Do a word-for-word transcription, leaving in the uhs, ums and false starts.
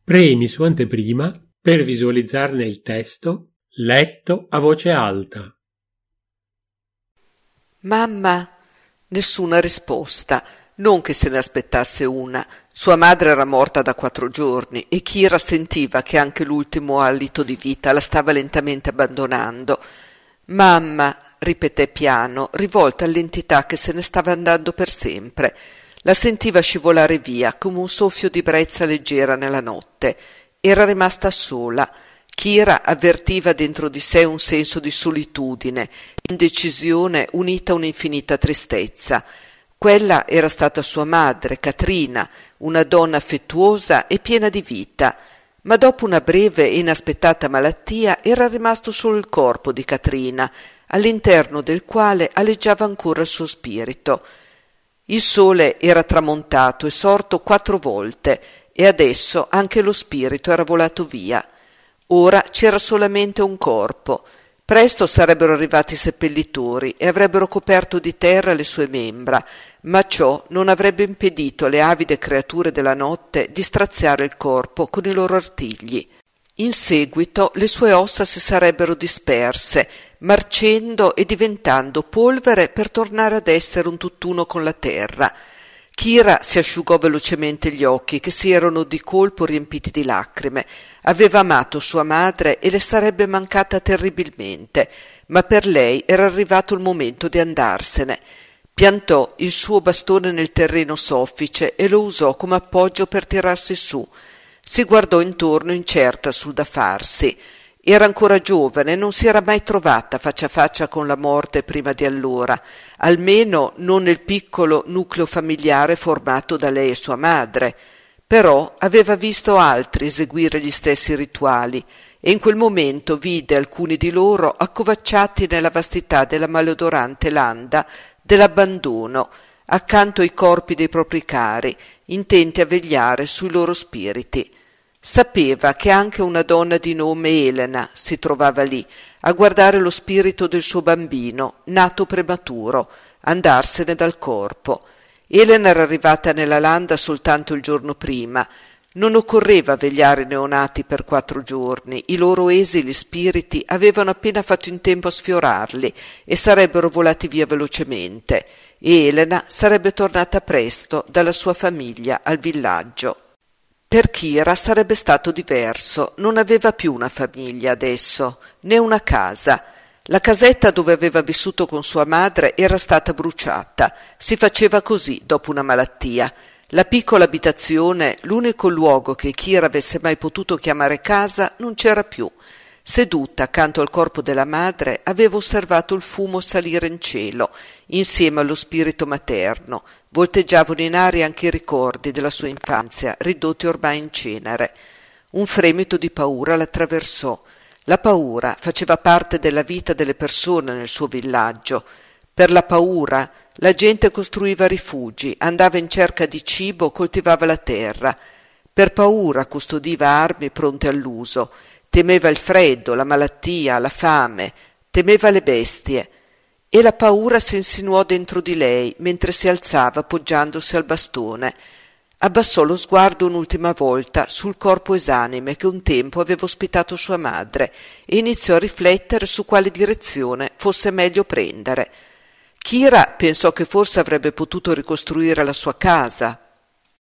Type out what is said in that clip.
Premi su anteprima per visualizzarne il testo letto a voce alta. Mamma, nessuna risposta, non che se ne aspettasse una. Sua madre era morta da quattro giorni e Kira sentiva che anche l'ultimo alito di vita la stava lentamente abbandonando. Mamma, ripeté piano, rivolta all'entità che se ne stava andando per sempre. La sentiva scivolare via come un soffio di brezza leggera nella notte. Era rimasta sola. Kira avvertiva dentro di sé un senso di solitudine, indecisione unita a un'infinita tristezza. Quella era stata sua madre, Katrina, una donna affettuosa e piena di vita, ma dopo una breve e inaspettata malattia era rimasto solo il corpo di Katrina, all'interno del quale aleggiava ancora il suo spirito. Il sole era tramontato e sorto quattro volte, e adesso anche lo spirito era volato via. Ora c'era solamente un corpo. Presto sarebbero arrivati i seppellitori e avrebbero coperto di terra le sue membra, ma ciò non avrebbe impedito alle avide creature della notte di straziare il corpo con i loro artigli. In seguito le sue ossa si sarebbero disperse, marcendo e diventando polvere per tornare ad essere un tutt'uno con la terra. Kira si asciugò velocemente gli occhi che si erano di colpo riempiti di lacrime. Aveva amato sua madre e le sarebbe mancata terribilmente, ma per lei era arrivato il momento di andarsene. Piantò il suo bastone nel terreno soffice e lo usò come appoggio per tirarsi su. Si guardò intorno incerta sul da farsi. Era ancora giovane e non si era mai trovata faccia a faccia con la morte prima di allora, almeno non nel piccolo nucleo familiare formato da lei e sua madre. Però aveva visto altri eseguire gli stessi rituali e in quel momento vide alcuni di loro accovacciati nella vastità della maleodorante landa dell'abbandono, accanto ai corpi dei propri cari, intenti a vegliare sui loro spiriti. Sapeva che anche una donna di nome Elena si trovava lì, a guardare lo spirito del suo bambino, nato prematuro, andarsene dal corpo. Elena era arrivata nella landa soltanto il giorno prima. Non occorreva vegliare i neonati per quattro giorni, i loro esili spiriti avevano appena fatto in tempo a sfiorarli e sarebbero volati via velocemente, e Elena sarebbe tornata presto dalla sua famiglia al villaggio. Per Kira sarebbe stato diverso, non aveva più una famiglia adesso, né una casa. La casetta dove aveva vissuto con sua madre era stata bruciata, si faceva così dopo una malattia. La piccola abitazione, l'unico luogo che Kira avesse mai potuto chiamare casa, non c'era più. Seduta accanto al corpo della madre, aveva osservato il fumo salire in cielo, insieme allo spirito materno. Volteggiavano in aria anche i ricordi della sua infanzia, ridotti ormai in cenere. Un fremito di paura l'attraversò. La paura faceva parte della vita delle persone nel suo villaggio. Per la paura la gente costruiva rifugi, andava in cerca di cibo, coltivava la terra. Per paura custodiva armi pronte all'uso. Temeva il freddo, la malattia, la fame, temeva le bestie. E la paura si insinuò dentro di lei mentre si alzava appoggiandosi al bastone. Abbassò lo sguardo un'ultima volta sul corpo esanime che un tempo aveva ospitato sua madre e iniziò a riflettere su quale direzione fosse meglio prendere. Kira pensò che forse avrebbe potuto ricostruire la sua casa,